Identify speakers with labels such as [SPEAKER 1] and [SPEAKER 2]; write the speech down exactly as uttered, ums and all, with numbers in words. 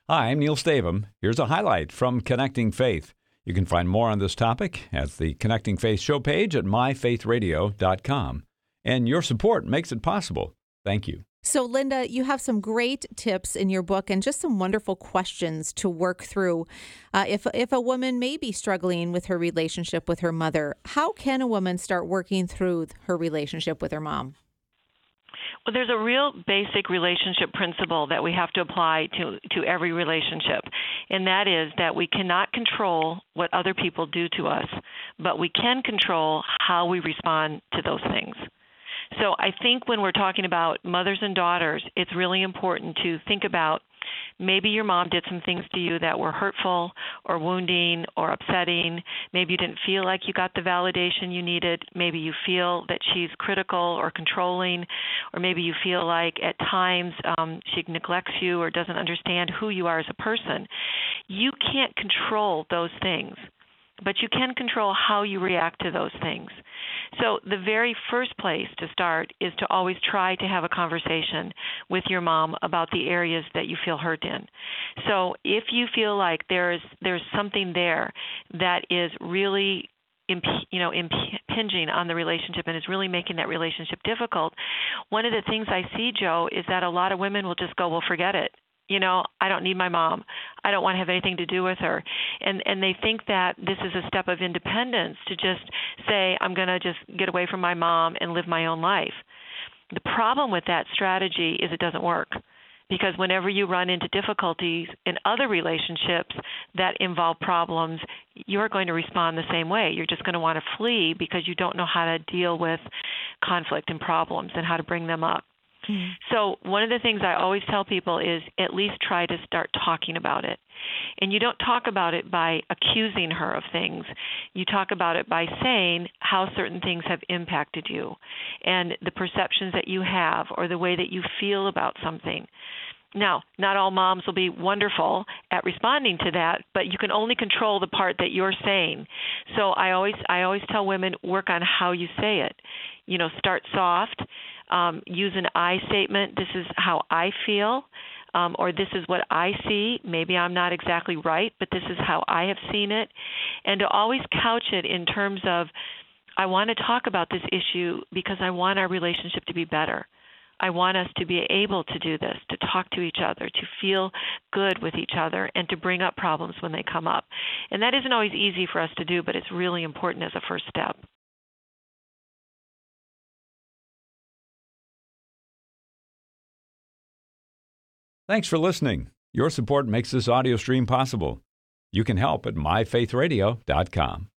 [SPEAKER 1] Hi, I'm Neil Stavum. Here's a highlight from Connecting Faith. You can find more on this topic at the Connecting Faith show page at my faith radio dot com. And your support makes it possible. Thank you.
[SPEAKER 2] So, Linda, you have some great tips in your book and just some wonderful questions to work through. Uh, if if a woman may be struggling with her relationship with her mother, how can a woman start working through her relationship with her mom?
[SPEAKER 3] Well, there's a real basic relationship principle that we have to apply to, to every relationship, and that is that we cannot control what other people do to us, but we can control how we respond to those things. So I think when we're talking about mothers and daughters, it's really important to think about maybe your mom did some things to you that were hurtful or wounding or upsetting. Maybe you didn't feel like you got the validation you needed. Maybe you feel that she's critical or controlling, or maybe you feel like at times um, she neglects you or doesn't understand who you are as a person. You can't control those things, but you can control how you react to those things. So the very first place to start is to always try to have a conversation with your mom about the areas that you feel hurt in. So if you feel like there's there's something there that is really imp, you know impinging on the relationship and is really making that relationship difficult, one of the things I see, Joe, is that a lot of women will just go, well, forget it. You know, I don't need my mom. I don't want to have anything to do with her. And and they think that this is a step of independence to just say, I'm going to just get away from my mom and live my own life. The problem with that strategy is it doesn't work, because whenever you run into difficulties in other relationships that involve problems, you're going to respond the same way. You're just going to want to flee because you don't know how to deal with conflict and problems and how to bring them up. So one of the things I always tell people is at least try to start talking about it. And you don't talk about it by accusing her of things. You talk about it by saying how certain things have impacted you and the perceptions that you have or the way that you feel about something. Now, not all moms will be wonderful at responding to that, but you can only control the part that you're saying. So I always I always tell women, work on how you say it. You know, start soft. Um, use an I statement. This is how I feel, um, or this is what I see. Maybe I'm not exactly right, but this is how I have seen it. And to always couch it in terms of, I want to talk about this issue because I want our relationship to be better. I want us to be able to do this, to talk to each other, to feel good with each other, and to bring up problems when they come up. And that isn't always easy for us to do, but it's really important as a first step.
[SPEAKER 1] Thanks for listening. Your support makes this audio stream possible. You can help at my faith radio dot com.